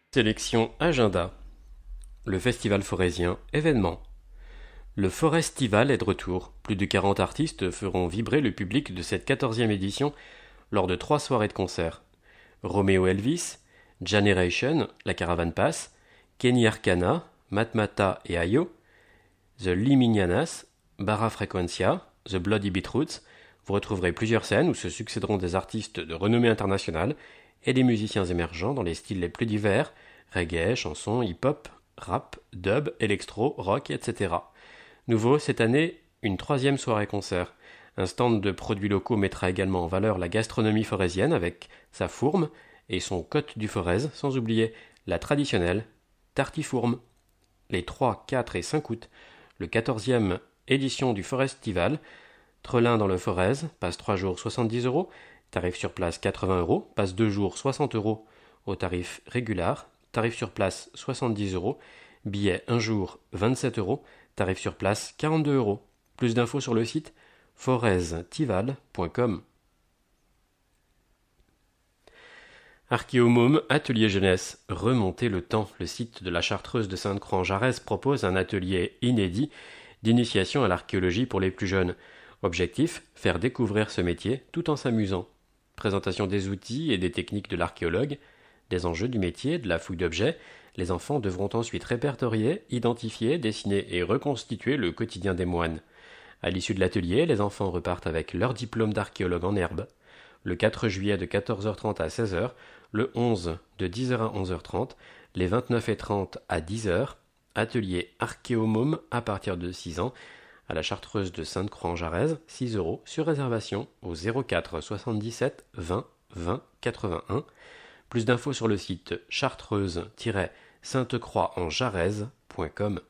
Sélection agenda. Le festival forésien, événement. Le Forestival est de retour. Plus de 40 artistes feront vibrer le public de cette 14e édition lors de 3 soirées de concert. Romeo Elvis, Generation, la Caravane Pass, Kenny Arcana, Matmata et Ayo, The Liminianas, Barra Frequencia, The Bloody Beetroots. Vous retrouverez plusieurs scènes où se succéderont des artistes de renommée internationale et des musiciens émergents dans les styles les plus divers, reggae, chansons, hip-hop, rap, dub, électro, rock, etc. Nouveau, cette année, une 3e soirée-concert. Un stand de produits locaux mettra également en valeur la gastronomie forésienne avec sa fourme et son côte du Forez, sans oublier la traditionnelle tartifourme. Les 3, 4 et 5 août, le 14e édition du Forestival, Trelin dans le Forez, passe 3 jours 70 €, tarif sur place 80 €, passe 2 jours 60 € au tarif régulier, tarif sur place 70 €, billet 1 jour 27 €, tarif sur place 42 €. Plus d'infos sur le site forestival.com. Archéomôme Atelier Jeunesse, remonter le temps. Le site de la Chartreuse de Sainte-Croix-en-Jarez propose un atelier inédit d'initiation à l'archéologie pour les plus jeunes. Objectif, faire découvrir ce métier tout en s'amusant. Présentation des outils et des techniques de l'archéologue, des enjeux du métier, de la fouille d'objets. Les enfants devront ensuite répertorier, identifier, dessiner et reconstituer le quotidien des moines. À l'issue de l'atelier, les enfants repartent avec leur diplôme d'archéologue en herbe. Le 4 juillet de 14h30 à 16h, le 11 de 10h à 11h30, les 29 et 30 à 10h, atelier archéomôme à partir de 6 ans, à la Chartreuse de Sainte-Croix-en-Jarez, 6 € sur réservation au 04 77 20 20 81. Plus d'infos sur le site chartreuse-sainte-croix-en-jarez.com.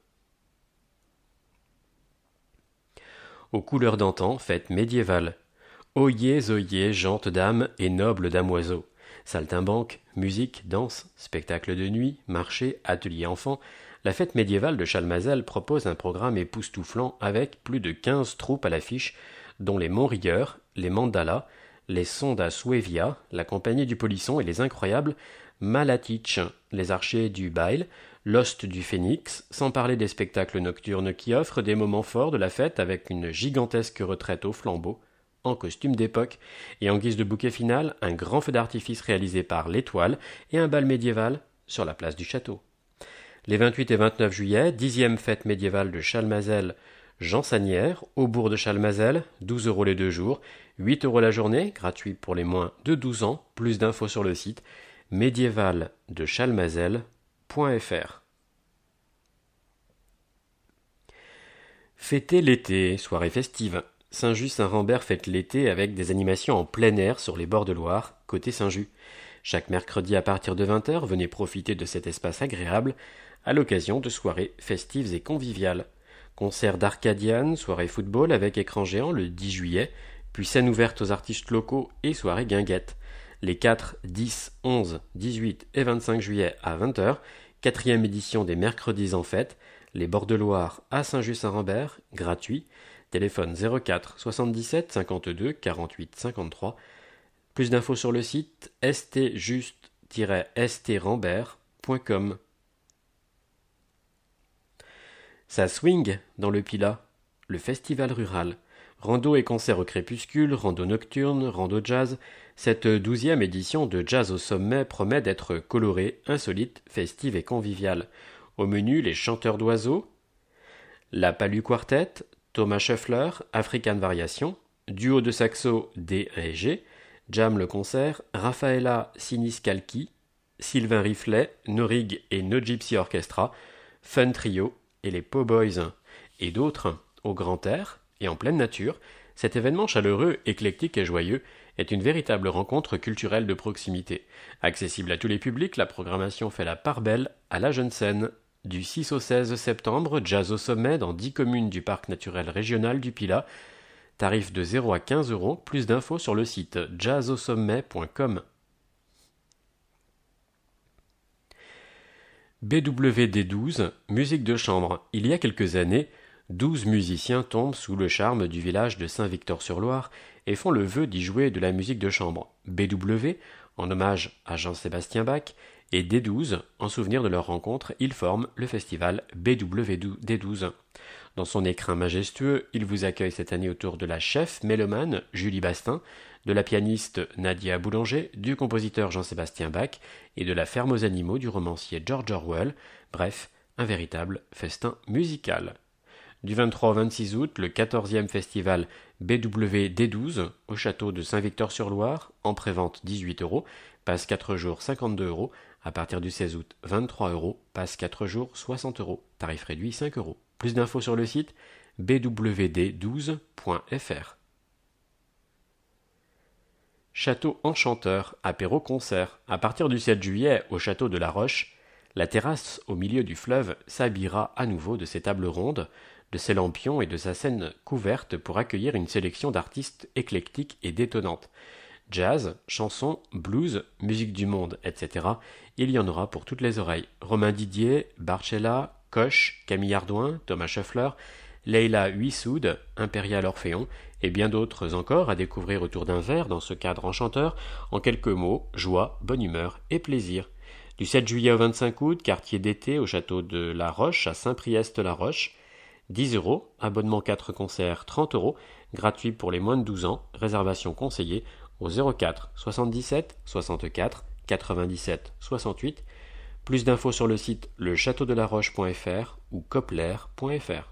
Aux couleurs d'antan, fête médiévale. Oyez, oyez, gentes dames et nobles damoiseaux. Saltimbanque, musique, danse, spectacle de nuit, marché, atelier enfants. La fête médiévale de Chalmazel propose un programme époustouflant avec plus de 15 troupes à l'affiche, dont les Montrieurs, les Mandalas, les Sonda Suevia, la Compagnie du Polisson et les incroyables Malatich, les archers du Bail, l'Hoste du Phénix, sans parler des spectacles nocturnes qui offrent des moments forts de la fête avec une gigantesque retraite au flambeau, en costume d'époque, et en guise de bouquet final, un grand feu d'artifice réalisé par l'Étoile et un bal médiéval sur la place du château. Les 28 et 29 juillet, 10e fête médiévale de Chalmazel, Jean Sanière, au bourg de Chalmazel, 12 € les 2 jours, 8 € la journée, gratuit pour les moins de 12 ans, plus d'infos sur le site médiévaldechalmazel.fr. Fêter l'été, soirée festive. Saint-Just-Saint-Rambert fête l'été avec des animations en plein air sur les bords de Loire, côté Saint-Just. Chaque mercredi à partir de 20h, venez profiter de cet espace agréable à l'occasion de soirées festives et conviviales. Concert d'Arcadiane, soirée football avec écran géant le 10 juillet, puis scène ouverte aux artistes locaux et soirée guinguette. Les 4, 10, 11, 18 et 25 juillet à 20h, 4e édition des Mercredis en fête, les bords de Loire à Saint-Just-Saint-Rambert, gratuit, téléphone 04 77 52 48 53. Plus d'infos sur le site stjust-strambert.com. Ça swing dans le Pilat, le festival rural. Rando et concert au crépuscule, rando nocturne, rando jazz. Cette 12e édition de Jazz au sommet promet d'être colorée, insolite, festive et conviviale. Au menu, les chanteurs d'oiseaux, la Palu Quartet, Thomas Scheffler, African Variation, duo de saxo D et G, Jam le concert, Raffaella Siniscalchi, Sylvain Riflet, Norig et No Gypsy Orchestra, Fun Trio et les Po Boys et d'autres au grand air et en pleine nature. Cet événement chaleureux, éclectique et joyeux est une véritable rencontre culturelle de proximité. Accessible à tous les publics, la programmation fait la part belle à la jeune scène. Du 6 au 16 septembre, jazz au sommet dans 10 communes du parc naturel régional du Pilat. Tarif de 0 à 15 €. Plus d'infos sur le site jazzaussommet.com. BWD12, musique de chambre. Il y a quelques années, 12 musiciens tombent sous le charme du village de Saint-Victor-sur-Loire et font le vœu d'y jouer de la musique de chambre. BW, en hommage à Jean-Sébastien Bach, et D12, en souvenir de leur rencontre, ils forment le festival BWD12. Dans son écrin majestueux, il vous accueille cette année autour de la chef mélomane Julie Bastin, de la pianiste Nadia Boulanger, du compositeur Jean-Sébastien Bach et de la ferme aux animaux du romancier George Orwell. Bref, un véritable festin musical. Du 23 au 26 août, le 14e festival BWD12 au château de Saint-Victor-sur-Loire, en prévente 18 €, passe 4 jours 52 €, à partir du 16 août 23 €, passe 4 jours 60 €, tarif réduit 5 €. Plus d'infos sur le site bwd12.fr. Château Enchanteur, apéro-concert. À partir du 7 juillet, au château de la Roche, la terrasse au milieu du fleuve s'habillera à nouveau de ses tables rondes, de ses lampions et de sa scène couverte pour accueillir une sélection d'artistes éclectiques et détonnantes. Jazz, chansons, blues, musique du monde, etc. Il y en aura pour toutes les oreilles. Romain Didier, Barcella, Koch, Camille Ardouin, Thomas Scheffler, Leila Huissoud, Impérial Orphéon, et bien d'autres encore à découvrir autour d'un verre dans ce cadre enchanteur. En quelques mots, joie, bonne humeur et plaisir. Du 7 juillet au 25 août, quartier d'été au château de La Roche à Saint-Priest-la-Roche, 10 €, abonnement 4 concerts 30 €, gratuit pour les moins de 12 ans, réservation conseillée au 04 77 64 97 68. Plus d'infos sur le site lechâteaudelaroche.fr ou copler.fr.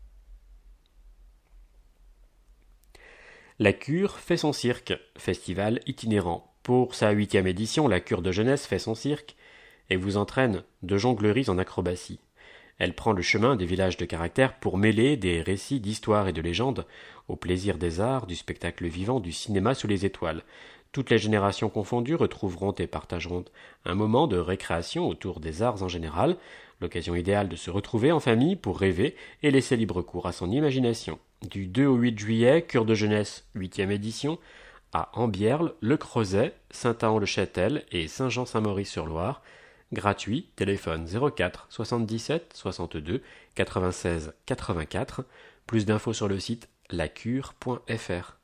La Cure fait son cirque, festival itinérant. Pour sa 8e édition, la Cure de jeunesse fait son cirque et vous entraîne de jongleries en acrobatie. Elle prend le chemin des villages de caractère pour mêler des récits d'histoire et de légendes au plaisir des arts, du spectacle vivant, du cinéma sous les étoiles. Toutes les générations confondues retrouveront et partageront un moment de récréation autour des arts en général, l'occasion idéale de se retrouver en famille pour rêver et laisser libre cours à son imagination. Du 2 au 8 juillet, Cure de jeunesse, 8e édition, à Ambierle, Le Creuset, Saint-Aon-le-Châtel et Saint-Jean-Saint-Maurice-sur-Loire. Gratuit, téléphone 04 77 62 96 84. Plus d'infos sur le site lacure.fr.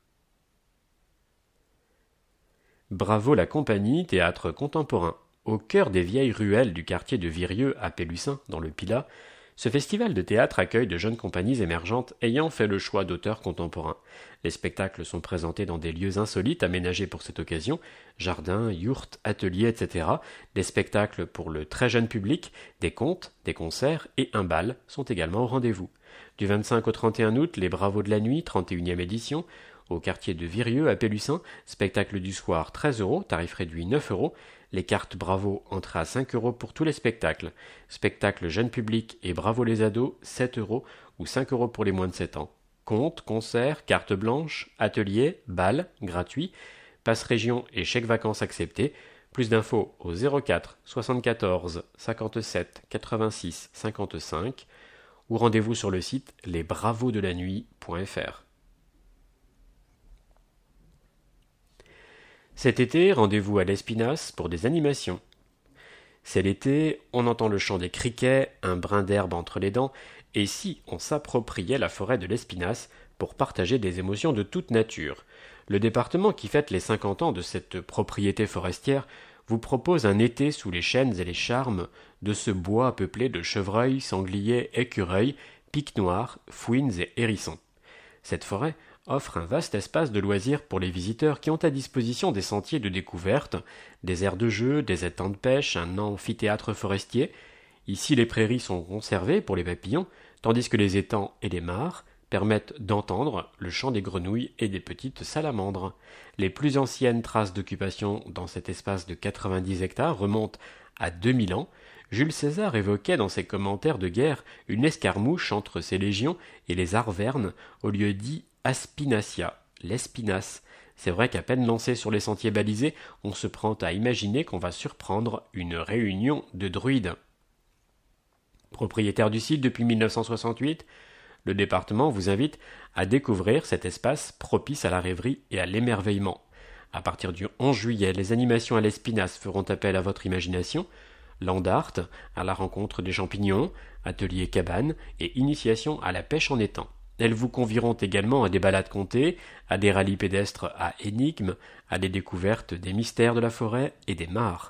Bravo la compagnie, théâtre contemporain. Au cœur des vieilles ruelles du quartier de Virieu à Pélussin, dans le Pilat, ce festival de théâtre accueille de jeunes compagnies émergentes ayant fait le choix d'auteurs contemporains. Les spectacles sont présentés dans des lieux insolites aménagés pour cette occasion, jardins, yourtes, ateliers, etc. Des spectacles pour le très jeune public, des contes, des concerts et un bal sont également au rendez-vous. Du 25 au 31 août, les Bravos de la Nuit, 31e édition, au quartier de Virieu à Pélussin, spectacle du soir 13 €, tarif réduit 9 €. Les cartes Bravo entrées à 5 € pour tous les spectacles. Spectacle jeune public et Bravo les ados, 7 € ou 5 € pour les moins de 7 ans. Contes, concerts, carte blanche, ateliers, bal, gratuit, passe région et chèque vacances acceptés. Plus d'infos au 04 74 57 86 55 ou rendez-vous sur le site lesbravosdelanuit.fr. Cet été, rendez-vous à l'Espinasse pour des animations. C'est l'été, on entend le chant des criquets, un brin d'herbe entre les dents, et si on s'appropriait la forêt de l'Espinasse pour partager des émotions de toute nature. Le département qui fête les 50 ans de cette propriété forestière vous propose un été sous les chênes et les charmes de ce bois peuplé de chevreuils, sangliers, écureuils, pics noirs, fouines et hérissons. Cette forêt offre un vaste espace de loisirs pour les visiteurs qui ont à disposition des sentiers de découverte, des aires de jeu, des étangs de pêche, un amphithéâtre forestier. Ici, les prairies sont conservées pour les papillons, tandis que les étangs et les mares permettent d'entendre le chant des grenouilles et des petites salamandres. Les plus anciennes traces d'occupation dans cet espace de 90 hectares remontent à 2000 ans. Jules César évoquait dans ses commentaires de guerre une escarmouche entre ses légions et les Arvernes au lieu dit Aspinacia, l'Espinasse. C'est vrai qu'à peine lancé sur les sentiers balisés, on se prend à imaginer qu'on va surprendre une réunion de druides. Propriétaire du site depuis 1968, le département vous invite à découvrir cet espace propice à la rêverie et à l'émerveillement. À partir du 11 juillet, les animations à l'Espinasse feront appel à votre imagination. Land art, à la rencontre des champignons, atelier cabane et initiation à la pêche en étang. Elles vous convieront également à des balades comptées, à des rallyes pédestres à énigmes, à des découvertes des mystères de la forêt et des mares.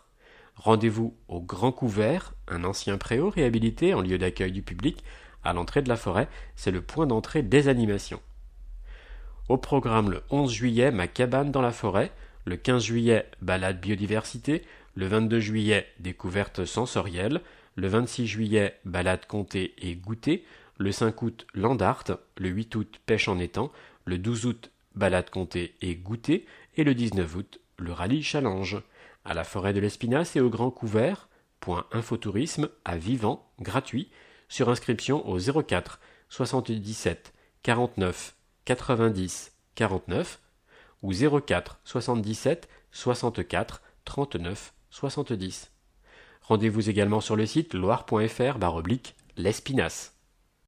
Rendez-vous au Grand Couvert, un ancien préau réhabilité en lieu d'accueil du public à l'entrée de la forêt. C'est le point d'entrée des animations. Au programme le 11 juillet, ma cabane dans la forêt. Le 15 juillet, balade biodiversité. Le 22 juillet, découverte sensorielle. Le 26 juillet, balade comptée et goûter. Le 5 août, land art. Le 8 août, pêche en étang. Le 12 août, balade comptée et goûter. Et le 19 août, le rallye challenge. À la forêt de l'Espinasse et au Grand Couvert. Point infotourisme à Vivant, gratuit. Sur inscription au 04 77 49 90 49 ou 04 77 64 39 70. Rendez-vous également sur le site loire.fr/l'Espinasse.